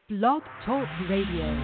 Blog Talk Radio.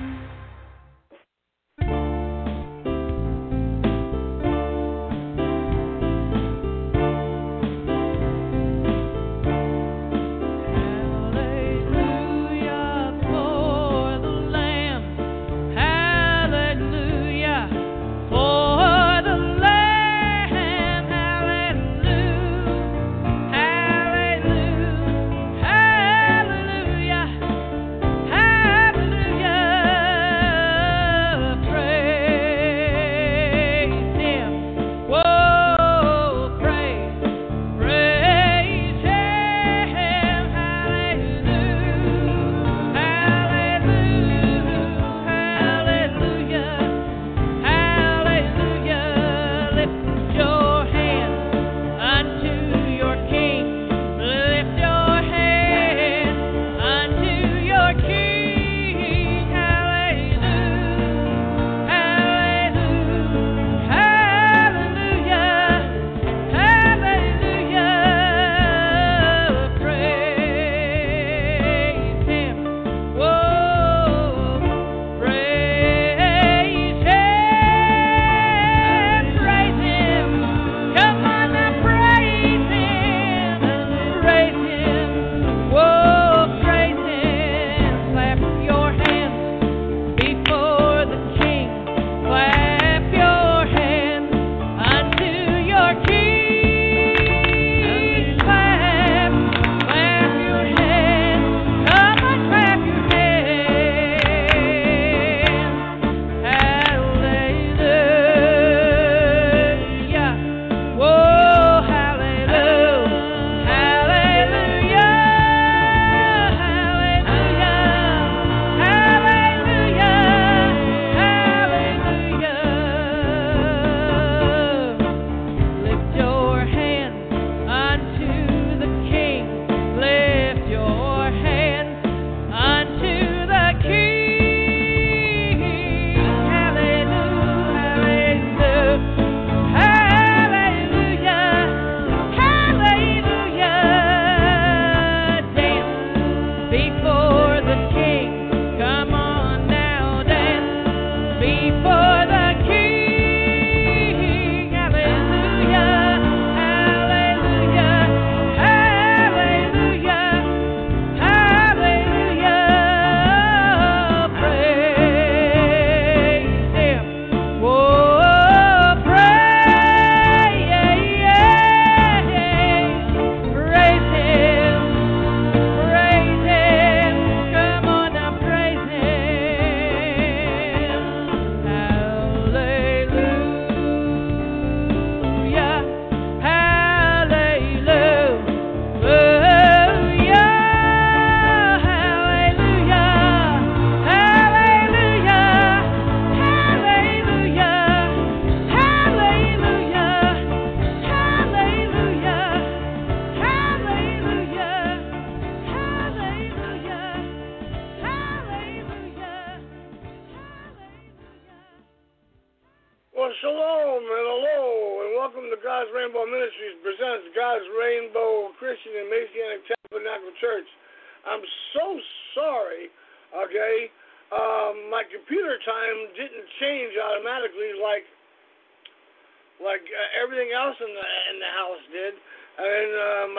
Everything else in the house did, and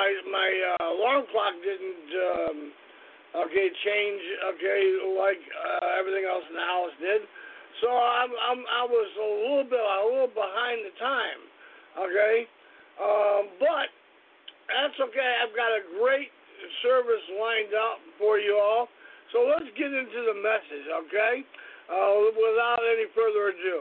my alarm clock didn't change like everything else in the house did. So I was a little behind the time, but that's okay. I've got a great service lined up for you all. So let's get into the message, without any further ado,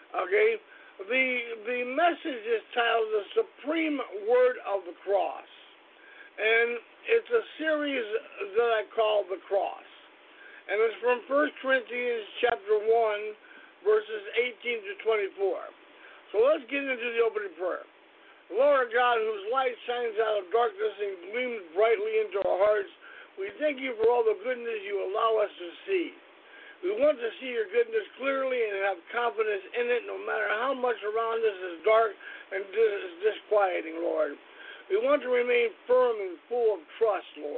The message is titled The Supreme Word of the Cross, and it's a series that I call The Cross, and it's from 1 Corinthians chapter 1, verses 18 to 24. So let's get into the opening prayer. Lord God, whose light shines out of darkness and gleams brightly into our hearts, we thank you for all the goodness you allow us to see. We want to see your goodness clearly and have confidence in it no matter how much around us is dark and disquieting, Lord. We want to remain firm and full of trust, Lord.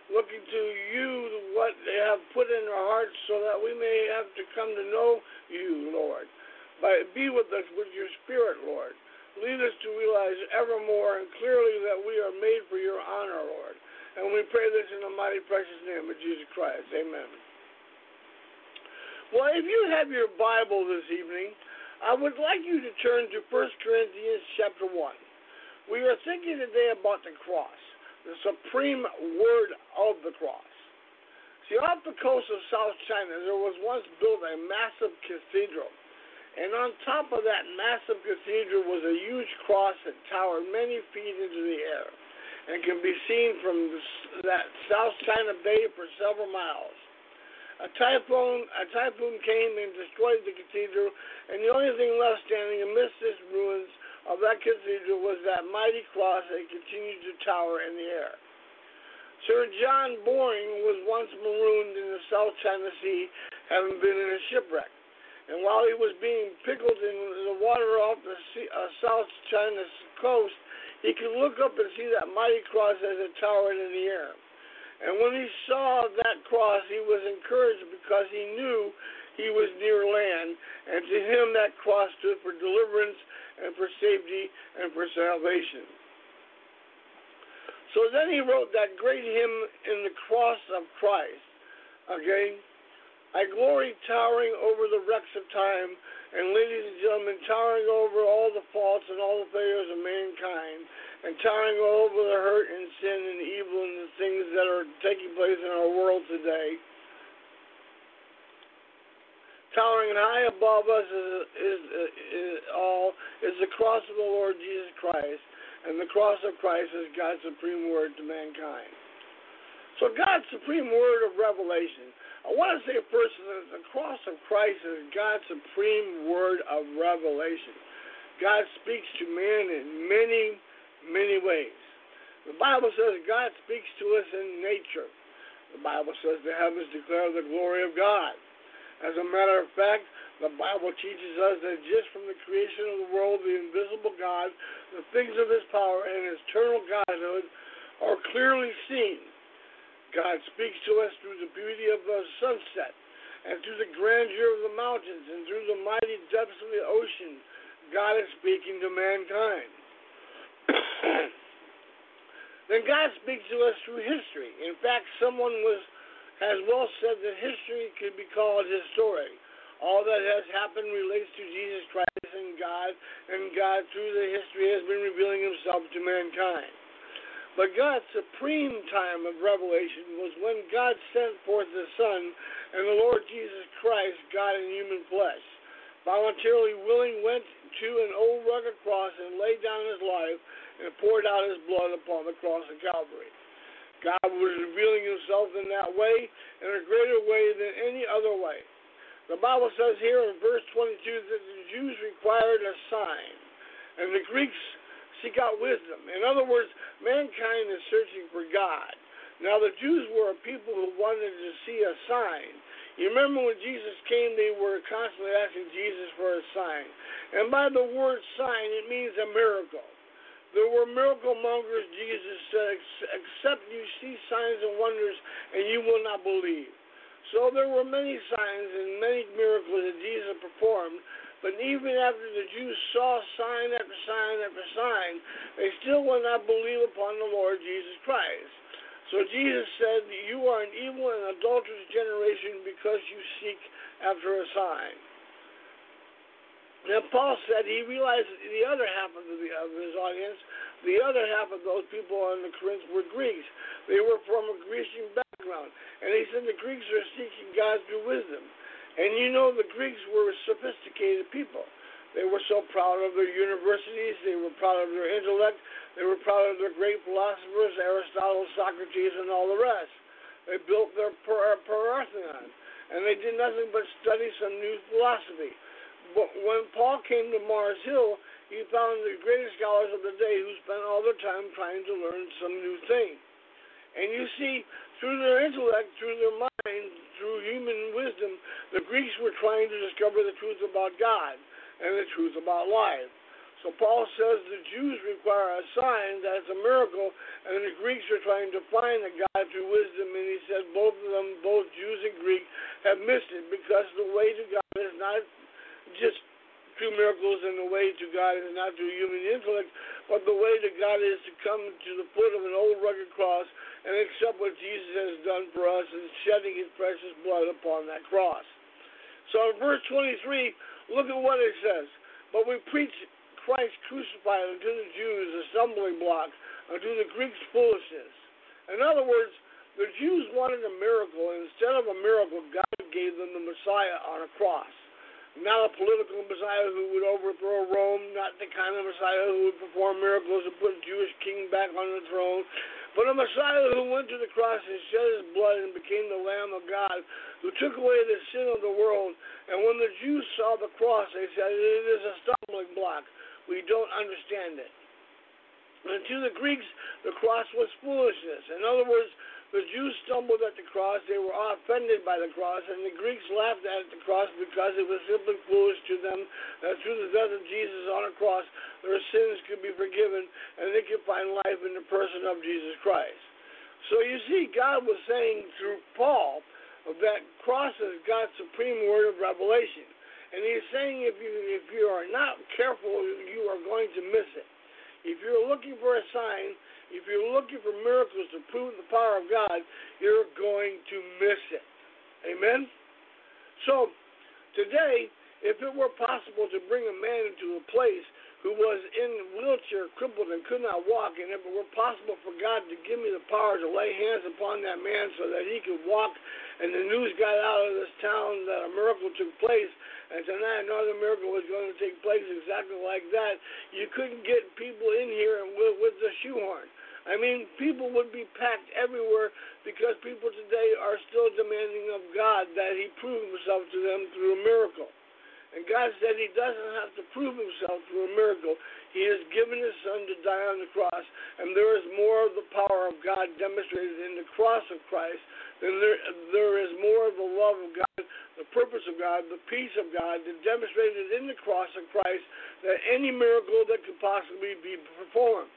looking to you what they have put in our hearts so that we may have to come to know you, Lord. Be with us with your Spirit, Lord. Lead us to realize ever more and clearly that we are made for your honor, Lord. And we pray this in the mighty precious name of Jesus Christ. Amen. Well, if you have your Bible this evening, I would like you to turn to 1 Corinthians chapter 1. We are thinking today about the cross, the supreme word of the cross. See, off the coast of South China, there was once built a massive cathedral. And on top of that massive cathedral was a huge cross that towered many feet into the air and can be seen from that South China Bay for several miles. A typhoon came and destroyed the cathedral, and the only thing left standing amidst its ruins of that cathedral was that mighty cross that continued to tower in the air. Sir John Boring was once marooned in the South China Sea, having been in a shipwreck. And while he was being pickled in the water off the South China coast, he could look up and see that mighty cross as it towered in the air. And when he saw that cross, he was encouraged because he knew he was near land, and to him that cross stood for deliverance and for safety and for salvation. So then he wrote that great hymn, In the Cross of Christ. Okay? I glory towering over the wrecks of time, and ladies and gentlemen, towering over all the faults and all the failures of mankind, and towering over the hurt and sin and evil and the things that are taking place in our world today. Towering high above us is the cross of the Lord Jesus Christ, and the cross of Christ is God's supreme word to mankind. So God's supreme word of revelation. I want to say first that the cross of Christ is God's supreme word of revelation. God speaks to man in many, many ways. The Bible says God speaks to us in nature. The Bible says the heavens declare the glory of God. As a matter of fact, the Bible teaches us that just from the creation of the world, the invisible God, the things of his power and his eternal Godhood are clearly seen. God speaks to us through the beauty of the sunset and through the grandeur of the mountains and through the mighty depths of the ocean. God is speaking to mankind. Then God speaks to us through history. In fact, someone has well said that history could be called his story. All that has happened relates to Jesus Christ and God through the history has been revealing himself to mankind. But God's supreme time of revelation was when God sent forth his Son and the Lord Jesus Christ, God in human flesh, voluntarily went to an old rugged cross and laid down his life and poured out his blood upon the cross of Calvary. God was revealing himself in that way, in a greater way than any other way. The Bible says here in verse 22 that the Jews required a sign, and the Greeks seek out wisdom. In other words, mankind is searching for God. Now, the Jews were a people who wanted to see a sign. You remember when Jesus came, they were constantly asking Jesus for a sign. And by the word sign, it means a miracle. There were miracle mongers, Jesus said, except you see signs and wonders, and you will not believe. So there were many signs and many miracles that Jesus performed. But even after the Jews saw sign after sign after sign, they still would not believe upon the Lord Jesus Christ. So Jesus said, you are an evil and adulterous generation because you seek after a sign. Then Paul said he realized that the other half of his audience, the other half of those people in the Corinth were Greeks. They were from a Grecian background. And he said the Greeks are seeking God through wisdom. And you know the Greeks were sophisticated people. They were so proud of their universities. They were proud of their intellect. They were proud of their great philosophers, Aristotle, Socrates, and all the rest. They built their Parthenon, and they did nothing but study some new philosophy. But when Paul came to Mars Hill, he found the greatest scholars of the day who spent all their time trying to learn some new thing. And you see, through their intellect, through their mind, through human wisdom, the Greeks were trying to discover the truth about God and the truth about life. So So Paul says the Jews require a sign that's a miracle, and the Greeks are trying to find a God through wisdom, and he says both of them, both Jews and Greek, have missed it because the way to God is not just through miracles, and the way to God is not through human intellect, but the way to God is to come to the foot of an old rugged cross and accept what Jesus has done for us and shedding his precious blood upon that cross. So in verse 23, look at what it says. But we preach Christ crucified unto the Jews a stumbling block, unto the Greeks foolishness. In other words, the Jews wanted a miracle, and instead of a miracle, God gave them the Messiah on a cross. Not a political Messiah who would overthrow Rome, not the kind of Messiah who would perform miracles and put a Jewish king back on the throne, but a Messiah who went to the cross and shed his blood and became the Lamb of God, who took away the sin of the world. And when the Jews saw the cross, they said, it is a stumbling block. We don't understand it. And to the Greeks, the cross was foolishness. In other words, the Jews stumbled at the cross, they were offended by the cross, and the Greeks laughed at the cross because it was simply foolish to them that through the death of Jesus on a cross, their sins could be forgiven, and they could find life in the person of Jesus Christ. So you see, God was saying through Paul that cross is God's supreme word of revelation. And he's saying if you are not careful, you are going to miss it. If you're looking for a sign, if you're looking for miracles to prove the power of God, you're going to miss it. Amen? So, today, if it were possible to bring a man into a place who was in a wheelchair, crippled, and could not walk, and if it were possible for God to give me the power to lay hands upon that man so that he could walk, and the news got out of this town that a miracle took place, and tonight another miracle was going to take place exactly like that, you couldn't get people in here with the shoehorn. I mean, people would be packed everywhere because people today are still demanding of God that he prove himself to them through a miracle. And God said he doesn't have to prove himself through a miracle. He has given his son to die on the cross, and there is more of the power of God demonstrated in the cross of Christ than there is more of the love of God, the purpose of God, the peace of God that demonstrated in the cross of Christ than any miracle that could possibly be performed.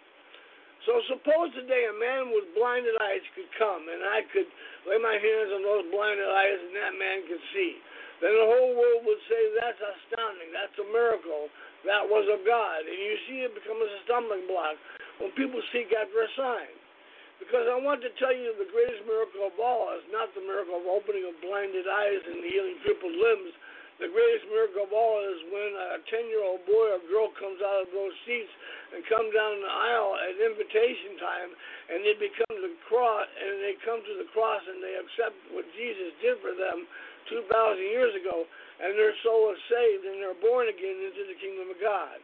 So suppose today a man with blinded eyes could come, and I could lay my hands on those blinded eyes, and that man could see. Then the whole world would say, that's astounding, that's a miracle, that was of God. And you see it becomes a stumbling block when people seek after a sign. Because I want to tell you the greatest miracle of all is not the miracle of opening of blinded eyes and healing crippled limbs. The greatest miracle of all is when a 10-year-old boy or girl comes out of those seats and come down the aisle at invitation time, and they become the cross, and they come to the cross and they accept what Jesus did for them 2,000 years ago, and their soul is saved and they're born again into the kingdom of God.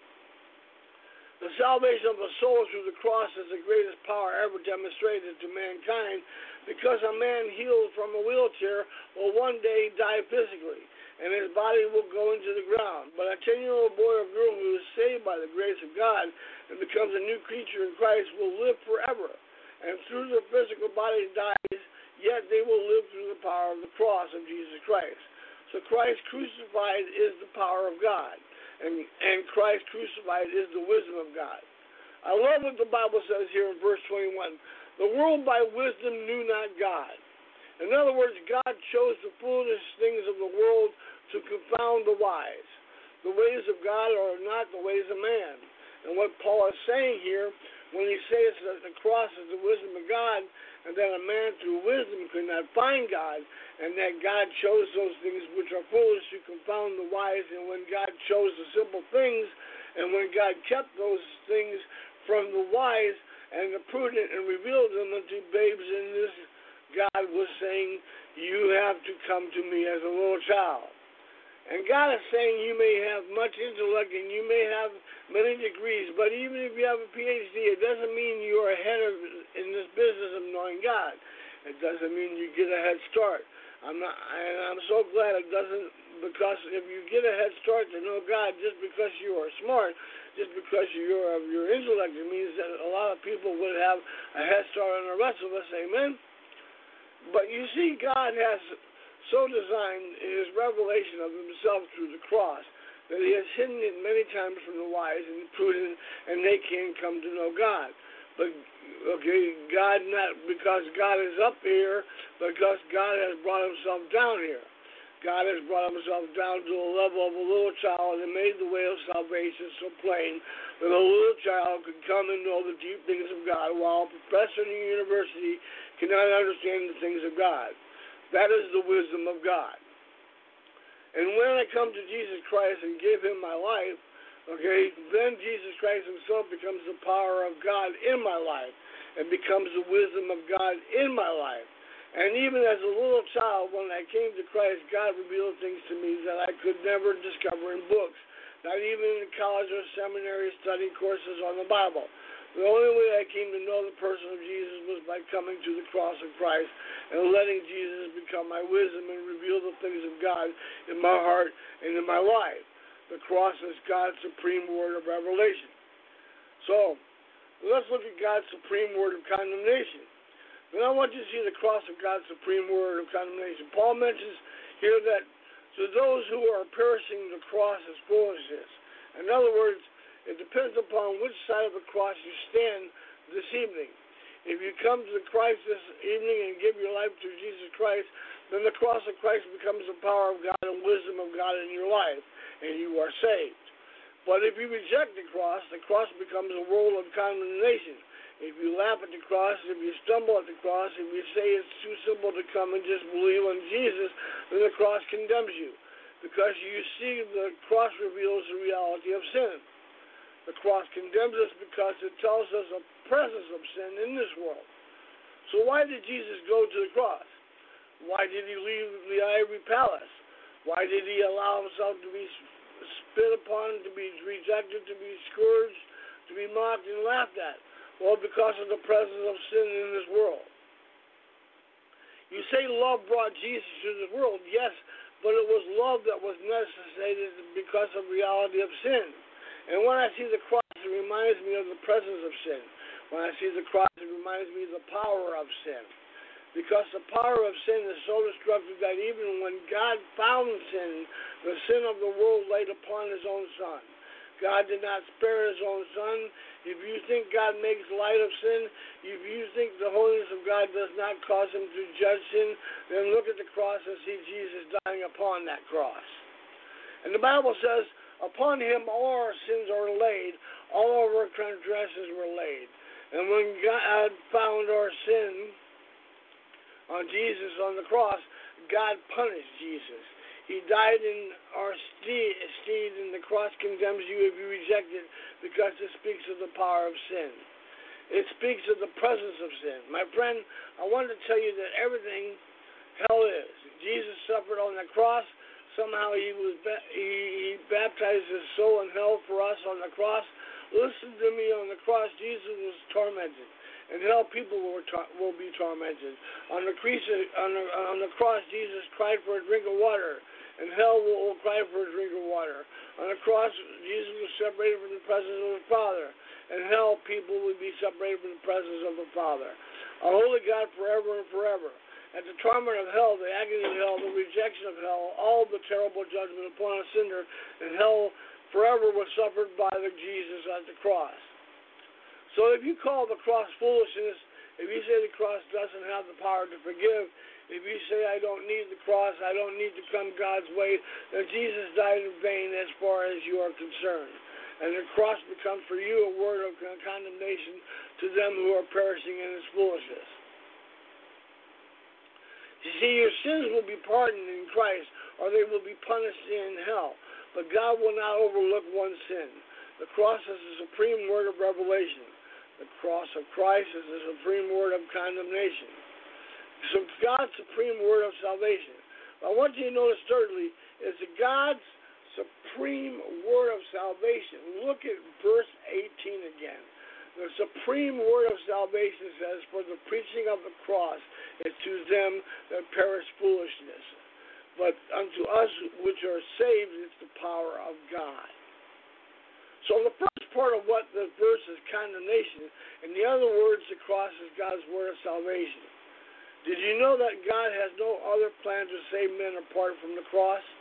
The salvation of the soul through the cross is the greatest power ever demonstrated to mankind, because a man healed from a wheelchair will one day die physically, and his body will go into the ground. But a 10-year-old boy or girl who is saved by the grace of God and becomes a new creature in Christ will live forever. And through their physical body dies, yet they will live through the power of the cross of Jesus Christ. So Christ crucified is the power of God, and Christ crucified is the wisdom of God. I love what the Bible says here in verse 21. The world by wisdom knew not God. In other words, God chose the foolish things of the world to confound the wise. The ways of God are not the ways of man. And what Paul is saying here, when he says that the cross is the wisdom of God, and that a man through wisdom could not find God, and that God chose those things which are foolish to confound the wise, and when God chose the simple things, and when God kept those things from the wise and the prudent and revealed them unto babes in this, God was saying, you have to come to me as a little child. And God is saying you may have much intellect and you may have many degrees, but even if you have a PhD, it doesn't mean you are ahead in this business of knowing God. It doesn't mean you get a head start. I'm so glad it doesn't, because if you get a head start to know God just because you are smart, just because you're of your intellect, it means that a lot of people would have a head start on the rest of us. Amen? But you see, God has so designed his revelation of himself through the cross that he has hidden it many times from the wise and prudent, and they can't come to know God. But, God not because God is up here, but because God has brought himself down here. God has brought himself down to the level of a little child and made the way of salvation so plain that a little child could come and know the deep things of God, while a professor in a university cannot understand the things of God. That is the wisdom of God. And when I come to Jesus Christ and give him my life, then Jesus Christ himself becomes the power of God in my life and becomes the wisdom of God in my life. And even as a little child, when I came to Christ, God revealed things to me that I could never discover in books, not even in college or seminary study courses on the Bible. The only way I came to know the person of Jesus was by coming to the cross of Christ and letting Jesus become my wisdom and reveal the things of God in my heart and in my life. The cross is God's supreme word of revelation. So, let's look at God's supreme word of condemnation. Then I want you to see the cross of God's supreme word of condemnation. Paul mentions here that to those who are perishing, the cross is foolishness. In other words, it depends upon which side of the cross you stand this evening. If you come to Christ this evening and give your life to Jesus Christ, then the cross of Christ becomes the power of God and wisdom of God in your life, and you are saved. But if you reject the cross becomes a world of condemnation. If you laugh at the cross, if you stumble at the cross, if you say it's too simple to come and just believe on Jesus, then the cross condemns you. Because you see, the cross reveals the reality of sin. The cross condemns us because it tells us the presence of sin in this world. So why did Jesus go to the cross? Why did he leave the ivory palace? Why did he allow himself to be spit upon, to be rejected, to be scourged, to be mocked and laughed at? Well, because of the presence of sin in this world. You say love brought Jesus to this world. Yes, but it was love that was necessitated because of the reality of sin. And when I see the cross, it reminds me of the presence of sin. When I see the cross, it reminds me of the power of sin. Because the power of sin is so destructive that even when God found sin, the sin of the world laid upon his own Son. God did not spare his own Son. If you think God makes light of sin, if you think the holiness of God does not cause him to judge sin, then look at the cross and see Jesus dying upon that cross. And the Bible says, upon him all our sins are laid, all of our transgressions were laid. And when God found our sin on Jesus on the cross, God punished Jesus. He died in our stead, and the cross condemns you if you reject it, because it speaks of the power of sin. It speaks of the presence of sin. My friend, I wanted to tell you that everything hell is. Jesus suffered on the cross. Somehow he baptized his soul in hell for us on the cross. Listen to me, on the cross, Jesus was tormented. And hell, people will be tormented. On the cross, Jesus cried for a drink of water. And hell will cry for a drink of water. On the cross, Jesus was separated from the presence of the Father. And hell, people will be separated from the presence of the Father. A holy God forever and forever. At the torment of hell, the agony of hell, the rejection of hell, all the terrible judgment upon a sinner, and hell forever was suffered by the Jesus at the cross. So if you call the cross foolishness, if you say the cross doesn't have the power to forgive, if you say I don't need the cross, I don't need to come God's way, then Jesus died in vain as far as you are concerned. And the cross becomes for you a word of condemnation to them who are perishing in its foolishness. You see, your sins will be pardoned in Christ, or they will be punished in hell. But God will not overlook one sin. The cross is the supreme word of revelation. The cross of Christ is the supreme word of condemnation. So God's supreme word of salvation. I want you to notice thirdly, is God's supreme word of salvation. Look at verse 18 again. The supreme word of salvation says, for the preaching of the cross is to them that perish foolishness. But unto us which are saved is the power of God. So the first part of what the verse is condemnation. In the other words, the cross is God's word of salvation. Did you know that God has no other plan to save men apart from the cross?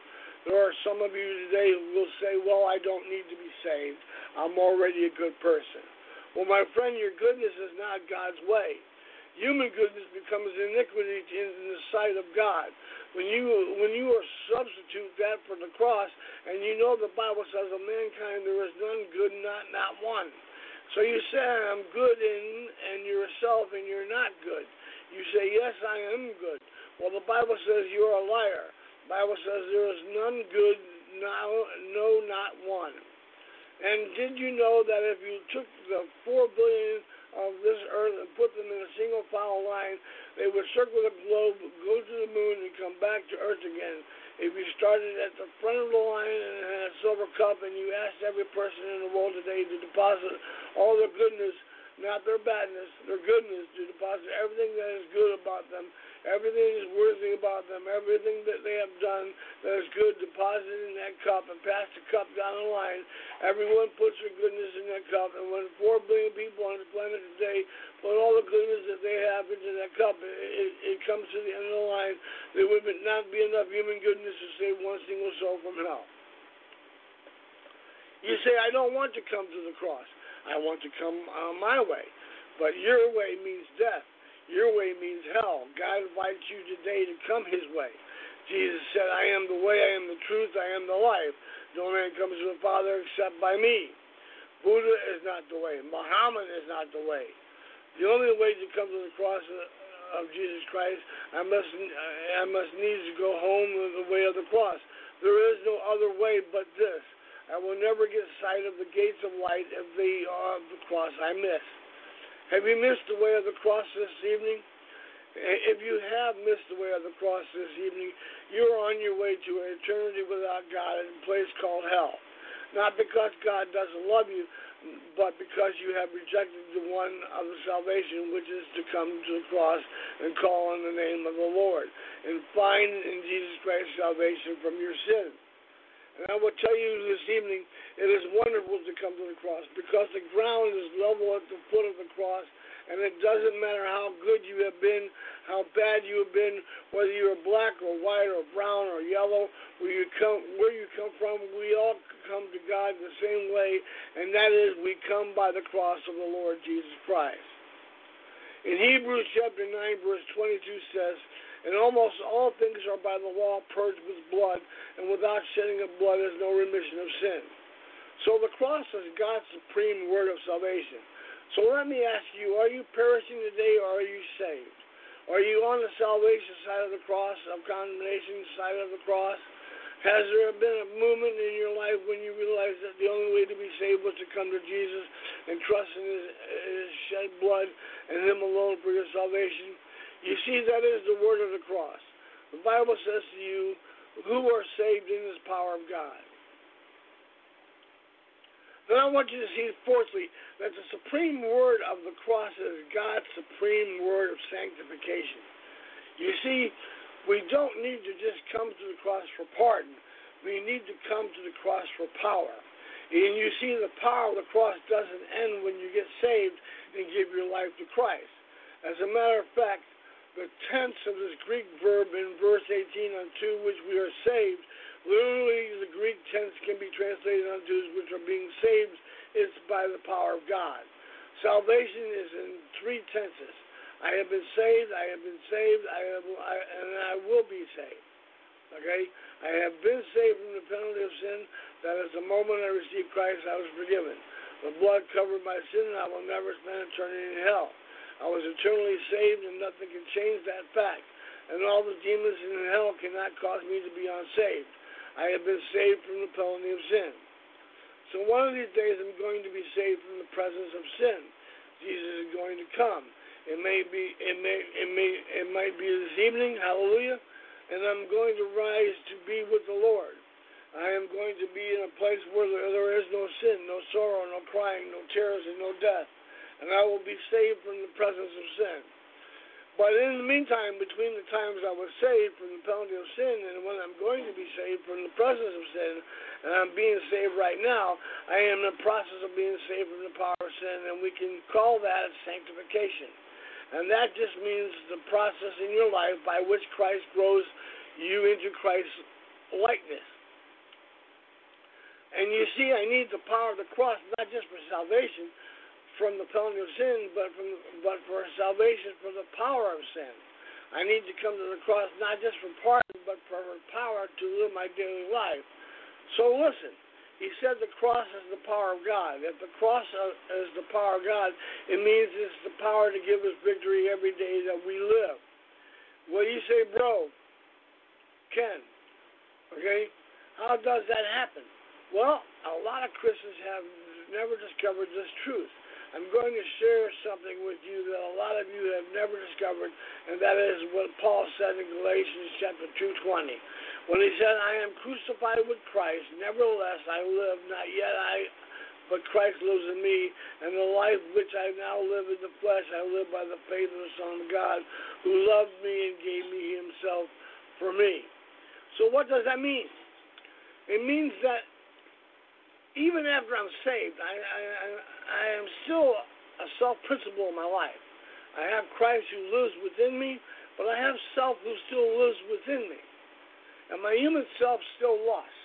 There are some of you today who will say, well, I don't need to be saved. I'm already a good person. Well, my friend, your goodness is not God's way. Human goodness becomes iniquity in the sight of God. When you substitute that for the cross, and you know the Bible says of mankind there is none good, not one. So you say, I'm good in yourself, and you're not good. You say, yes, I am good. Well, the Bible says you're a liar. The Bible says there is none good, no, not one. And did you know that if you took the 4 billion of this earth and put them in a single file line, they would circle the globe, go to the moon, and come back to earth again? If you started at the front of the line and had a silver cup and you asked every person in the world today to deposit all their goodness, not their badness, their goodness, to deposit everything that is good about them, everything that is worthy about them, everything that they have done that is good, deposit in that cup and pass the cup down the line. Everyone puts their goodness in that cup, and when 4 billion people on the planet today put all the goodness that they have into that cup, it comes to the end of the line. There would not be enough human goodness to save one single soul from hell. You say, I don't want to come to the cross. I want to come my way. But your way means death. Your way means hell. God invites you today to come his way. Jesus said, I am the way, I am the truth, I am the life. No man comes to the Father except by me. Buddha is not the way. Muhammad is not the way. The only way to come to the cross of Jesus Christ, I must needs to go home the way of the cross. There is no other way but this. I will never get sight of the gates of light if they are the cross I miss. Have you missed the way of the cross this evening? If you have missed the way of the cross this evening, you're on your way to an eternity without God in a place called hell. Not because God doesn't love you, but because you have rejected the one of the salvation, which is to come to the cross and call on the name of the Lord and find in Jesus Christ salvation from your sins. And I will tell you this evening, it is wonderful to come to the cross because the ground is level at the foot of the cross, and it doesn't matter how good you have been, how bad you have been, whether you're black or white or brown or yellow, where you come from, we all come to God the same way, and that is we come by the cross of the Lord Jesus Christ. In Hebrews chapter 9, verse 22 says, and almost all things are by the law purged with blood, and without shedding of blood is no remission of sin. So the cross is God's supreme word of salvation. So let me ask you, are you perishing today or are you saved? Are you on the salvation side of the cross, of condemnation side of the cross? Has there been a moment in your life when you realized that the only way to be saved was to come to Jesus and trust in his shed blood and him alone for your salvation? You see, that is the word of the cross. The Bible says to you, who are saved in this power of God. Then I want you to see, fourthly, that the supreme word of the cross is God's supreme word of sanctification. You see, we don't need to just come to the cross for pardon. We need to come to the cross for power. And you see, the power of the cross doesn't end when you get saved and give your life to Christ. As a matter of fact, the tense of this Greek verb in verse 18 unto which we are saved, literally the Greek tense can be translated unto which are being saved. It's by the power of God. Salvation is in three tenses. I have been saved, I have been saved, and I will be saved. Okay? I have been saved from the penalty of sin. That is the moment I received Christ, I was forgiven. The blood covered my sin, and I will never spend eternity in hell. I was eternally saved, and nothing can change that fact. And all the demons in hell cannot cause me to be unsaved. I have been saved from the penalty of sin. So one of these days I'm going to be saved from the presence of sin. Jesus is going to come. It might be this evening, hallelujah, and I'm going to rise to be with the Lord. I am going to be in a place where there is no sin, no sorrow, no crying, no tears, and no death. And I will be saved from the presence of sin. But in the meantime, between the times I was saved from the penalty of sin and when I'm going to be saved from the presence of sin, and I'm being saved right now, I am in the process of being saved from the power of sin, and we can call that sanctification. And that just means the process in your life by which Christ grows you into Christ's likeness. And you see, I need the power of the cross, not just for salvation from the penalty of sin, but for salvation from the power of sin. I need to come to the cross not just for pardon, but for power to live my daily life. So listen, he said the cross is the power of God. If the cross is the power of God, it means it's the power to give us victory every day that we live. Well, you say, bro, Ken, okay, how does that happen? Well, a lot of Christians have never discovered this truth. I'm going to share something with you that a lot of you have never discovered, and that is what Paul said in Galatians chapter 2:20. When he said, I am crucified with Christ, nevertheless I live, not yet I, but Christ lives in me, and the life which I now live in the flesh, I live by the faith of the Son of God, who loved me and gave me himself for me. So what does that mean? It means that even after I'm saved, I am still a self-principle in my life. I have Christ who lives within me, but I have self who still lives within me. And my human self still lost.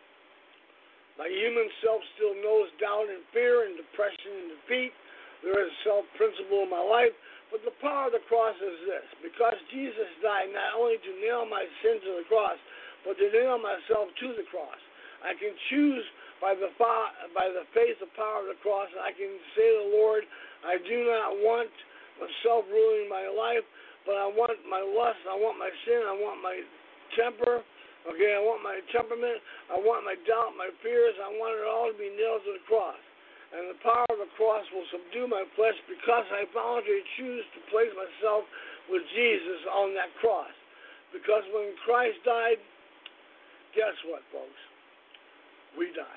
My human self still knows doubt and fear and depression and defeat. There is a self-principle in my life, but the power of the cross is this. Because Jesus died not only to nail my sin to the cross, but to nail myself to the cross. I can choose by the faith, the power of the cross, I can say to the Lord, I do not want myself ruling my life, but I want my lust, I want my sin, I want my temper, okay, I want my temperament, I want my doubt, my fears, I want it all to be nailed to the cross. And the power of the cross will subdue my flesh because I voluntarily choose to place myself with Jesus on that cross. Because when Christ died, guess what, folks? We died.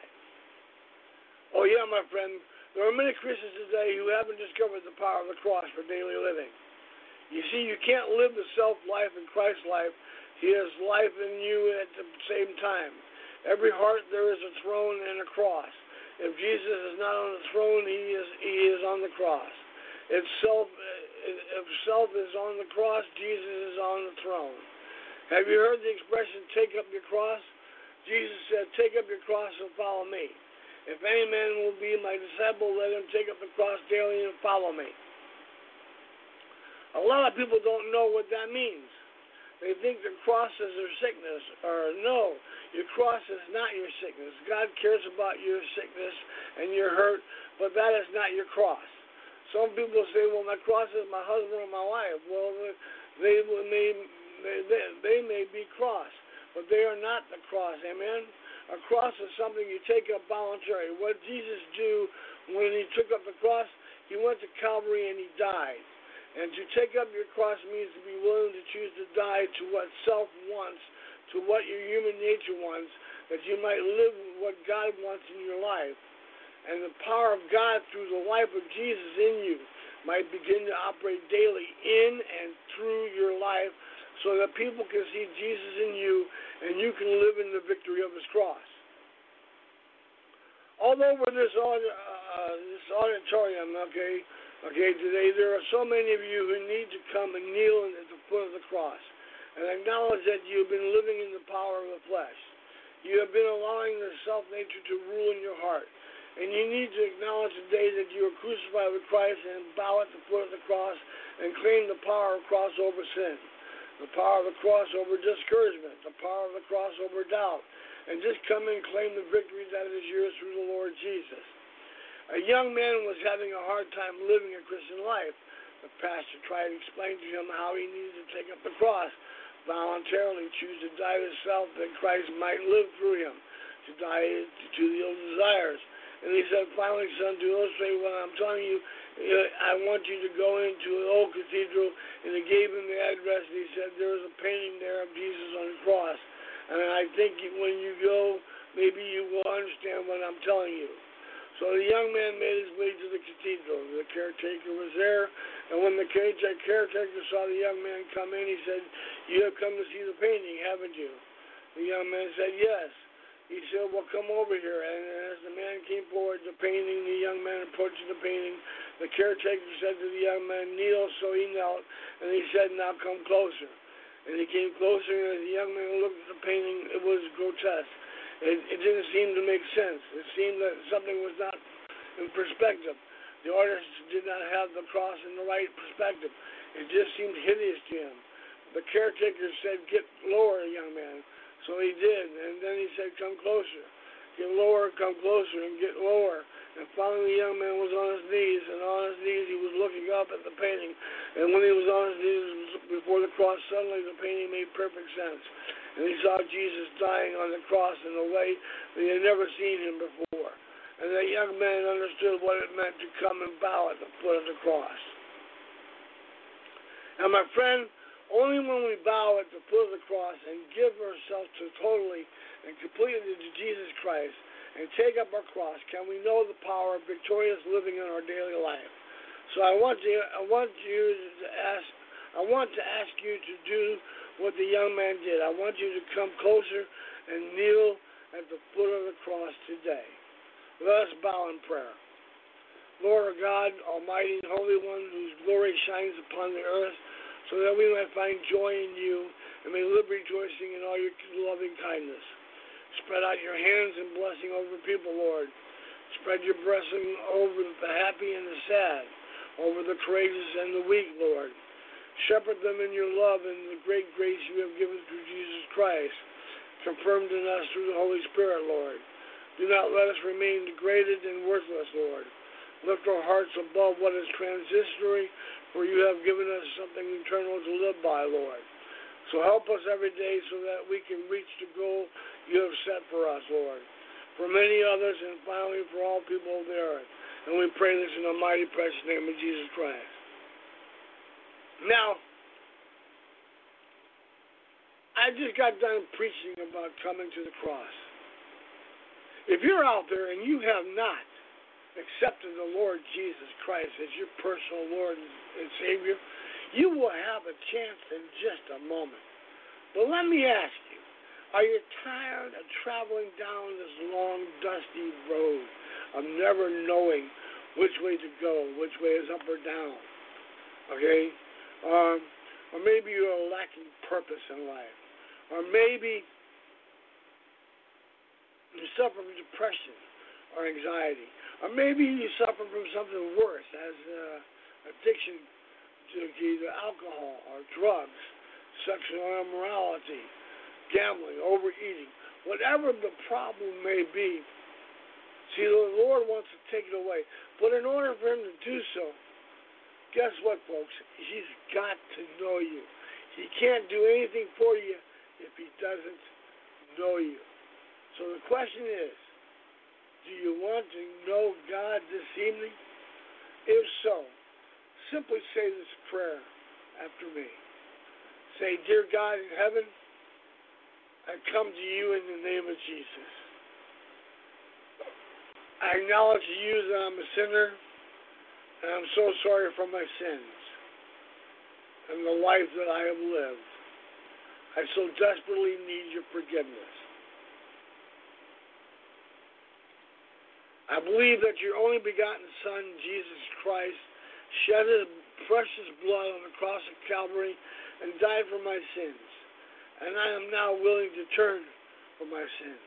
Oh, yeah, my friend, there are many Christians today who haven't discovered the power of the cross for daily living. You see, you can't live the self-life and Christ's life. He has life in you at the same time. Every heart there is a throne and a cross. If Jesus is not on the throne, he is on the cross. If self is on the cross, Jesus is on the throne. Have you heard the expression, take up your cross? Jesus said, take up your cross and follow me. If any man will be my disciple, let him take up the cross daily and follow me. A lot of people don't know what that means. They think the cross is their sickness. Or no, your cross is not your sickness. God cares about your sickness and your hurt, but that is not your cross. Some people say, well, my cross is my husband or my wife. Well, they may be cross, but they are not the cross. Amen? A cross is something you take up voluntarily. What Jesus do when he took up the cross, he went to Calvary and he died. And to take up your cross means to be willing to choose to die to what self wants, to what your human nature wants, that you might live what God wants in your life. And the power of God through the life of Jesus in you might begin to operate daily in and through your life so that people can see Jesus in you and you can live in the victory of his cross. All over this auditorium, okay, today there are so many of you who need to come and kneel at the foot of the cross and acknowledge that you've been living in the power of the flesh. You have been allowing the self-nature to rule in your heart. And you need to acknowledge today that you are crucified with Christ and bow at the foot of the cross and claim the power of the cross over sin, the power of the cross over discouragement, the power of the cross over doubt, and just come and claim the victory that is yours through the Lord Jesus. A young man was having a hard time living a Christian life. The pastor tried to explain to him how he needed to take up the cross, voluntarily choose to die to self that Christ might live through him, to die to the old desires. And he said, finally, son, to illustrate what I'm telling you, I want you to go into an old cathedral. And he gave him the address, and he said, there's a painting there of Jesus on the cross. And I think when you go, maybe you will understand what I'm telling you. So the young man made his way to the cathedral. The caretaker was there, and when the caretaker saw the young man come in, he said, you have come to see the painting, haven't you? The young man said, yes. He said, well, come over here. And as the man came forward to the painting, the young man approached the painting. The caretaker said to the young man, kneel. So he knelt, and he said, now come closer. And he came closer, and as the young man looked at the painting, it was grotesque. It didn't seem to make sense. It seemed that something was not in perspective. The artist did not have the cross in the right perspective. It just seemed hideous to him. The caretaker said, "Get lower, young man." So he did, and then he said, "Come closer. Get lower, come closer, and get lower." And finally the young man was on his knees, and on his knees he was looking up at the painting. And when he was on his knees before the cross, suddenly the painting made perfect sense. And he saw Jesus dying on the cross in a way that he had never seen him before. And that young man understood what it meant to come and bow at the foot of the cross. And my friend, only when we bow at the foot of the cross and give ourselves totally and completely to Jesus Christ and take up our cross can we know the power of victorious living in our daily life. So I want to ask you to do what the young man did. I want you to come closer and kneel at the foot of the cross today. Let us bow in prayer. Lord our God, Almighty and Holy One, whose glory shines upon the earth, so that we might find joy in you and may live rejoicing in all your loving kindness. Spread out your hands and blessing over people, Lord. Spread your blessing over the happy and the sad, over the courageous and the weak, Lord. Shepherd them in your love and the great grace you have given through Jesus Christ, confirmed in us through the Holy Spirit, Lord. Do not let us remain degraded and worthless, Lord. Lift our hearts above what is transitory, for you have given us something eternal to live by, Lord. So help us every day so that we can reach the goal you have set for us, Lord, for many others, and finally for all people of the earth. And we pray this in the mighty, precious name of Jesus Christ. Now, I just got done preaching about coming to the cross. If you're out there and you have not accepted the Lord Jesus Christ as your personal Lord and Savior, you will have a chance in just a moment. But let me ask you, are you tired of traveling down this long, dusty road of never knowing which way to go, which way is up or down? Okay? Or maybe you're lacking purpose in life. Or maybe you suffer from depression or anxiety. Or maybe you suffer from something worse, as addiction to either alcohol or drugs, sexual immorality, gambling, overeating. Whatever the problem may be, see, the Lord wants to take it away. But in order for him to do so, guess what, folks? He's got to know you. He can't do anything for you if he doesn't know you. So the question is, do you want to know God this evening? If so, simply say this prayer after me. Say, "Dear God in heaven, I come to you in the name of Jesus. I acknowledge to you that I'm a sinner, and I'm so sorry for my sins and the life that I have lived. I so desperately need your forgiveness. I believe that your only begotten Son, Jesus Christ, shed his precious blood on the cross of Calvary and died for my sins, and I am now willing to turn from my sin.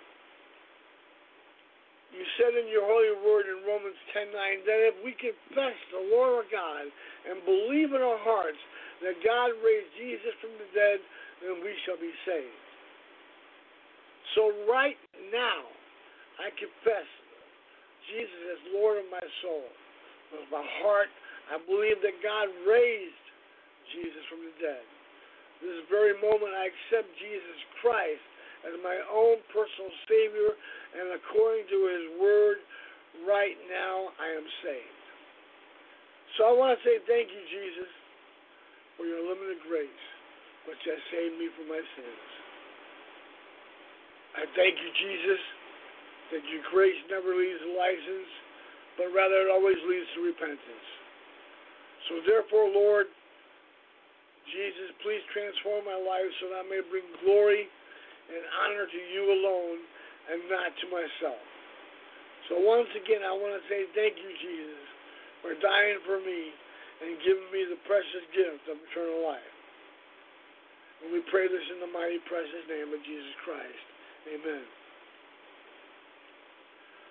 You said in your holy word in Romans 10:9 that if we confess the Lord our God and believe in our hearts that God raised Jesus from the dead, then we shall be saved. So right now, I confess Jesus as Lord of my soul. With my heart, I believe that God raised Jesus from the dead. This very moment, I accept Jesus Christ as my own personal Savior, and according to his word, right now, I am saved. So I want to say thank you, Jesus, for your limited grace, which has saved me from my sins. I thank you, Jesus, that your grace never leads to license, but rather it always leads to repentance. So therefore, Lord Jesus, please transform my life so that I may bring glory and honor to you alone and not to myself. So once again, I want to say thank you, Jesus, for dying for me and giving me the precious gift of eternal life. And we pray this in the mighty, precious name of Jesus Christ. Amen.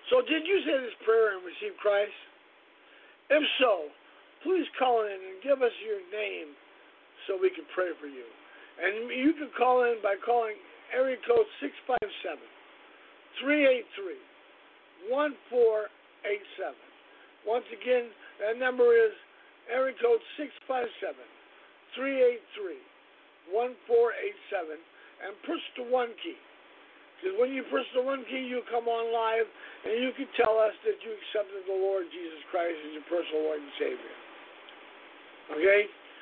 So did you say this prayer and receive Christ? If so, please call in and give us your name so we can pray for you. And you can call in by calling area code 657-383-1487. Once again, that number is area code 657-383-1487, and push the 1 key. Because when you push the 1 key, you come on live, and you can tell us that you accepted the Lord Jesus Christ as your personal Lord and Savior. Okay?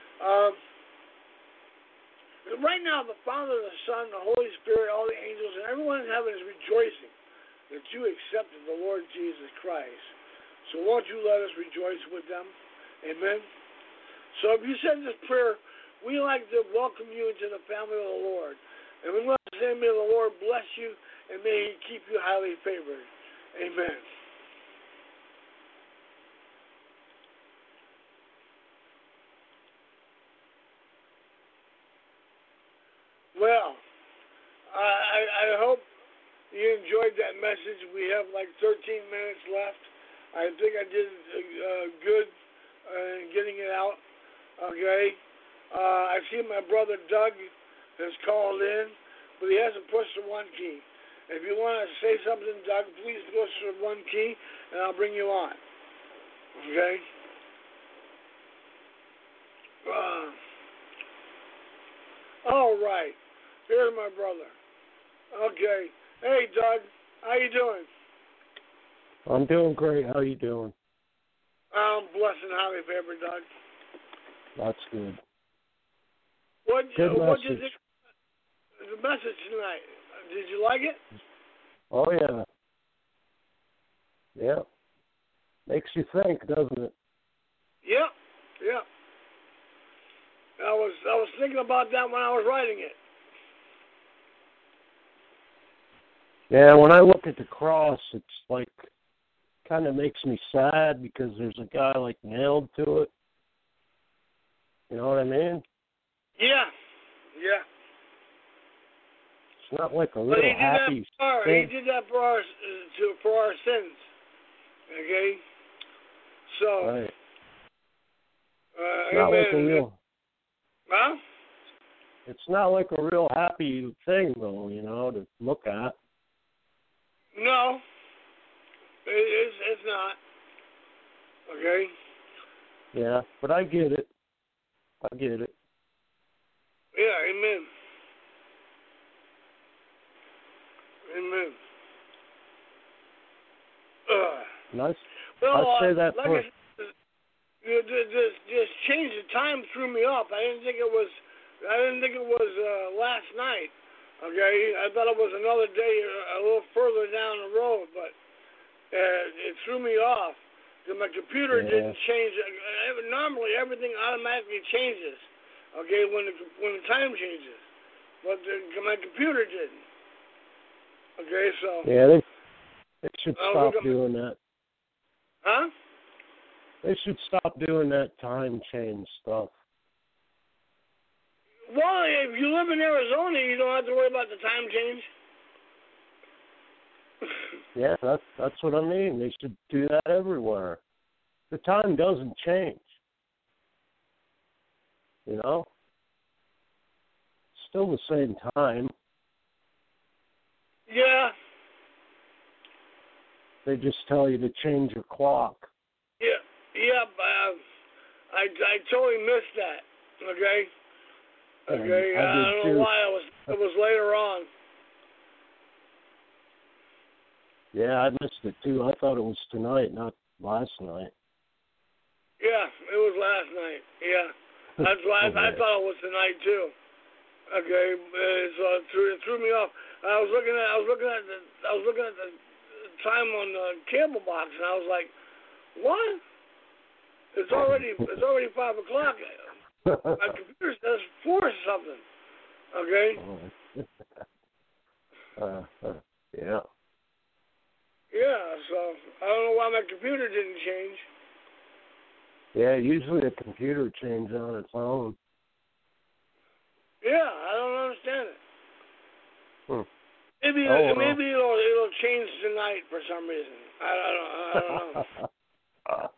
Right now, the Father, the Son, the Holy Spirit, all the angels, and everyone in heaven is rejoicing that you accepted the Lord Jesus Christ. So won't you let us rejoice with them? Amen? So if you said this prayer, we like to welcome you into the family of the Lord. And we want to say, may the Lord bless you, and may He keep you highly favored. Amen. Well, I hope you enjoyed that message. We have like 13 minutes left. I think I did good in getting it out. Okay. I see my brother Doug has called in, but he hasn't pushed the 1 key. If you want to say something, Doug, please push the 1 key, and I'll bring you on. Okay? All right. Here's my brother. Okay. Hey, Doug. How you doing? I'm doing great. How you doing? I'm blessed and highly favored, Doug. That's good. What Good did message. you think of the message tonight? Did you like it? Oh, yeah. Yeah. Makes you think, doesn't it? Yeah. Yeah. I was thinking about that when I was writing it. Yeah, when I look at the cross, it's like, kind of makes me sad because there's a guy like nailed to it. You know what I mean? Yeah. Yeah. It's not like a But little happy thing. He did that for our sins. Okay? So, Right. It's not amen. like a real... Huh? It's not like a real happy thing, though, you know, to look at. No. It's not. Okay? Yeah, but I get it. I get it. Yeah, amen. Amen. Nice. Well, I'd say that like for... I said, this change of time threw me off. I didn't think it was last night. Okay, I thought it was another day a little further down the road, but it threw me off. Because my computer didn't change. Normally, everything automatically changes. Okay, when the time changes, but my computer didn't. Okay, so yeah, they should stop doing that. Huh? They should stop doing that time change stuff. Well, if you live in Arizona, you don't have to worry about the time change. Yeah, that's what I mean. They should do that everywhere. The time doesn't change. You know? Still the same time. Yeah. They just tell you to change your clock. Yeah. I totally missed that. Okay. Okay. I don't know why it was later on. Yeah, I missed it too. I thought it was tonight, not last night. Yeah, it was last night. Yeah, that's why I thought it was tonight too. Okay, so it threw me off. I was looking at the time on the cable box, and I was like, "What? It's already 5 o'clock." My computer says 4 something. Okay. Yeah. Yeah, so I don't know why my computer didn't change. Yeah, usually the computer changes on its own. Yeah, I don't understand it. Maybe it'll change tonight for some reason. I don't know.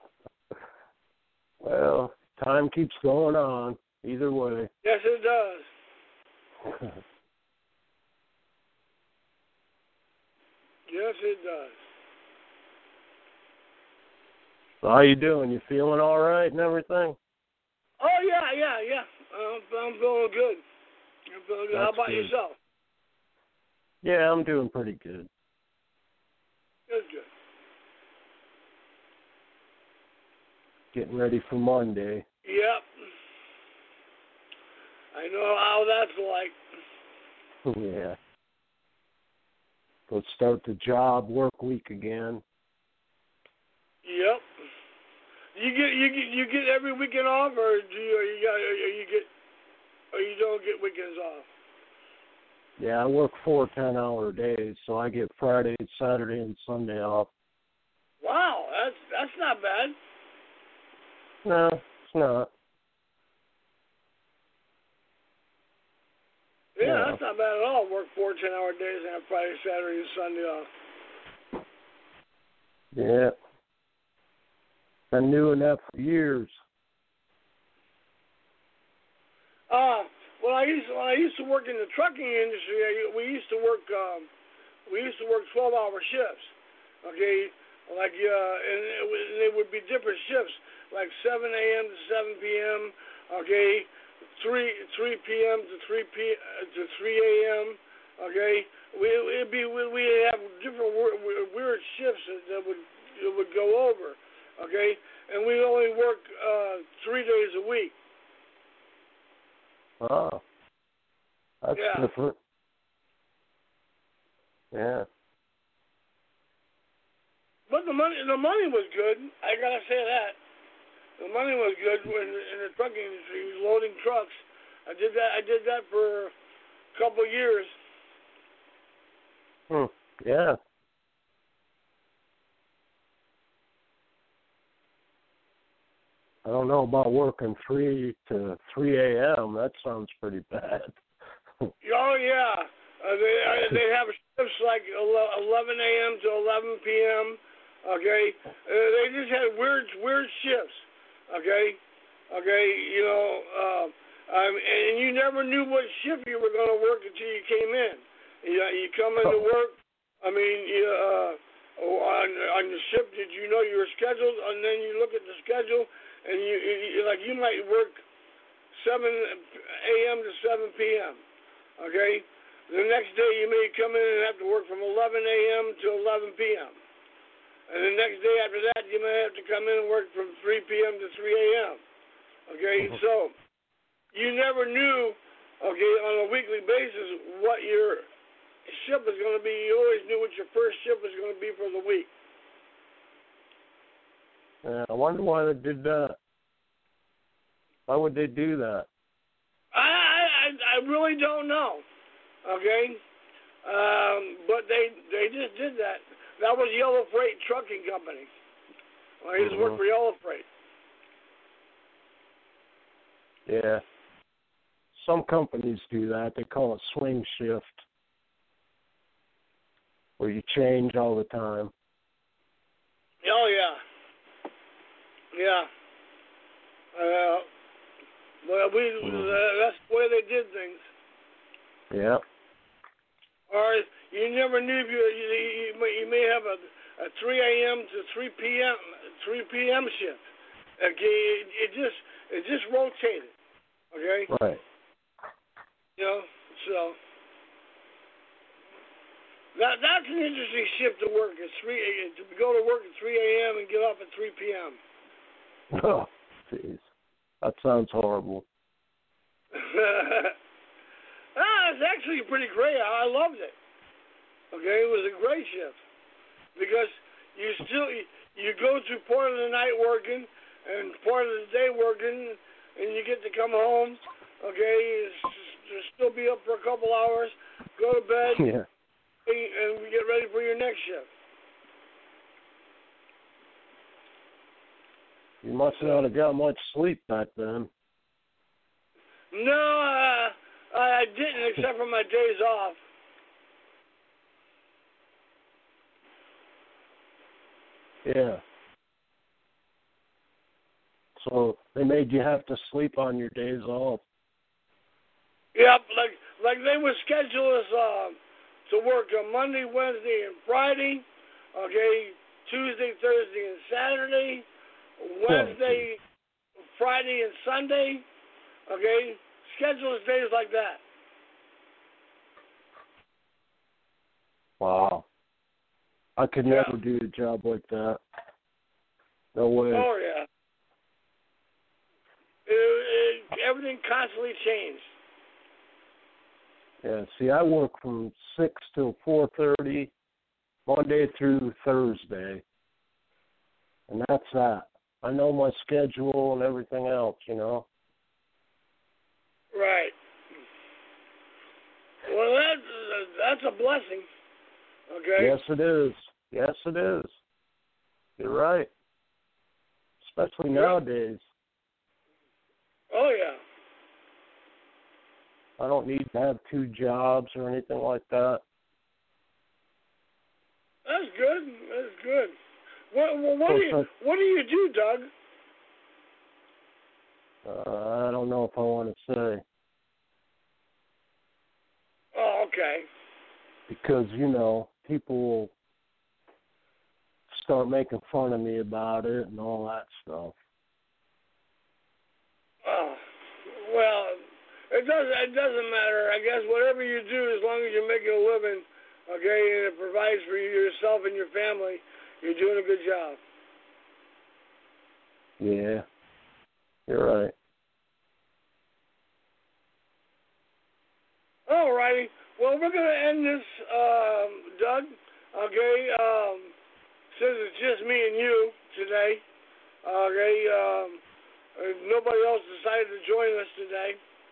Well, time keeps going on. Either way. Yes, it does. Yes, it does. So how you doing? You feeling all right and everything? Oh yeah. I'm feeling good. That's How about good. yourself? Yeah, I'm doing pretty good. That's good. Getting ready for Monday. Yep. I know how that's like. Yeah. Go start the job work week again. Yep. You get every weekend off, or you don't get weekends off? Yeah, I work 4 10-hour days, so I get Friday, Saturday, and Sunday off. Wow, that's not bad. No, it's not. Yeah, that's not bad at all. Work 4 10-hour days and have Friday, Saturday, and Sunday off. Yeah. Been doing that for years. When I used to work in the trucking industry, we used to work 12-hour shifts. Okay, like and they would be different shifts, like 7 a.m. to 7 p.m. Okay, 3 p.m. to 3 a.m. Okay, we have different weird shifts that would go over. Okay, and we only work 3 days a week. Oh, that's different. Yeah. But the money was good. I gotta say that. The money was good in the trucking industry, loading trucks. I did that for a couple of years. Yeah. I don't know about working 3 to 3 a.m. That sounds pretty bad. Oh yeah, they have shifts like 11 a.m. to 11 p.m. Okay, they just had weird shifts. Okay, you know, and you never knew what shift you were going to work until you came in. You come into work. I mean, on the shift that you know you were scheduled, and then you look at the schedule. And you might work 7 a.m. to 7 p.m. Okay, the next day you may come in and have to work from 11 a.m. to 11 p.m. And the next day after that you may have to come in and work from 3 p.m. to 3 a.m. Okay, so you never knew, okay, on a weekly basis what your shift was going to be. You always knew what your first shift was going to be for the week. Yeah, I wonder why they did that. Why would they do that? I really don't know. Okay, but they just did that. That was Yellow Freight Trucking Company. I used to work for Yellow Freight. Yeah. Some companies do that. They call it swing shift, where you change all the time. Oh yeah. Yeah. Well, that's the way they did things. Yeah. Or you never knew if you may have a 3 a.m. to 3 p.m. shift. Okay, it just rotated. Okay. Right. You know, so that's an interesting shift to work at to go to work at 3 a.m. and get off at 3 p.m. Oh, jeez. That sounds horrible. It's actually pretty great. I loved it. Okay, it was a great shift because you go through part of the night working and part of the day working, and you get to come home. Okay, still be up for a couple hours, go to bed, and get ready for your next shift. You must not have got much sleep back then. No, I didn't, except for my days off. Yeah. So they made you have to sleep on your days off. Yep, like they would schedule us to work on Monday, Wednesday, and Friday. Okay, Tuesday, Thursday, and Saturday. Wednesday, Friday, and Sunday. Okay, schedule us days like that. Wow. I could never do a job like that. No way. Oh, yeah. Everything constantly changed. Yeah, see, I work from 6 till 4:30, Monday through Thursday. And that's that. I know my schedule and everything else, you know. Right. Well, that's a blessing. Okay. Yes, it is. Yes, it is. You're right. Especially nowadays. Oh, yeah. I don't need to have 2 jobs or anything like that. That's good. That's good. What do you do, Doug? I don't know if I want to say. Oh, okay. Because, you know, people will start making fun of me about it and all that stuff. Oh, well, it doesn't matter. I guess whatever you do, as long as you're making a living, okay, and it provides for yourself and your family, you're doing a good job. Yeah, you're right. All righty. Well, we're going to end this, Doug, okay, since it's just me and you today, okay, nobody else decided to join us today.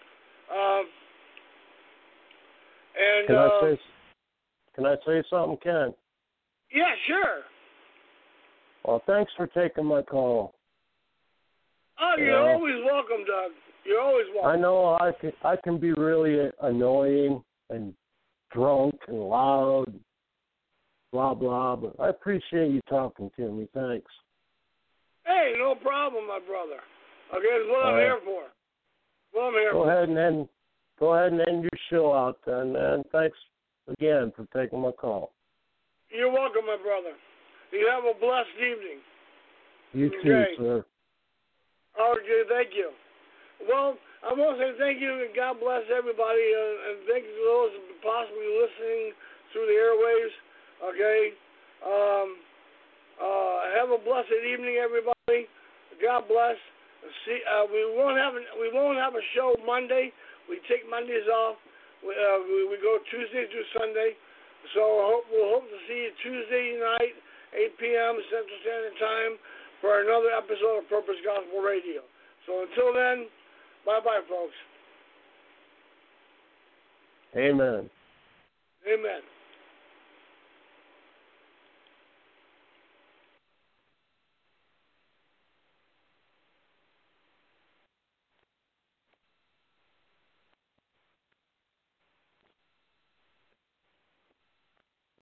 Can I say something, Ken? Yeah, sure. Well, thanks for taking my call. Oh, you're always welcome, Doug. You're always welcome. I know I can be really annoying and drunk and loud, blah, blah, but I appreciate you talking to me. Thanks. Hey, no problem, my brother. Okay, that's what I'm here for. What I'm here for. Go ahead and end your show out then, man. Thanks again for taking my call. You're welcome, my brother. You have a blessed evening. You too, sir. Okay, thank you. Well, I want to say thank you and God bless everybody, and thank you to those possibly listening through the airwaves. Okay, have a blessed evening, everybody. God bless. See, we won't have a show Monday. We take Mondays off. We go Tuesday through Sunday. So we'll hope to see you Tuesday night, 8 p.m. Central Standard Time, for another episode of Purpose Gospel Radio. So until then, bye-bye, folks. Amen. Amen.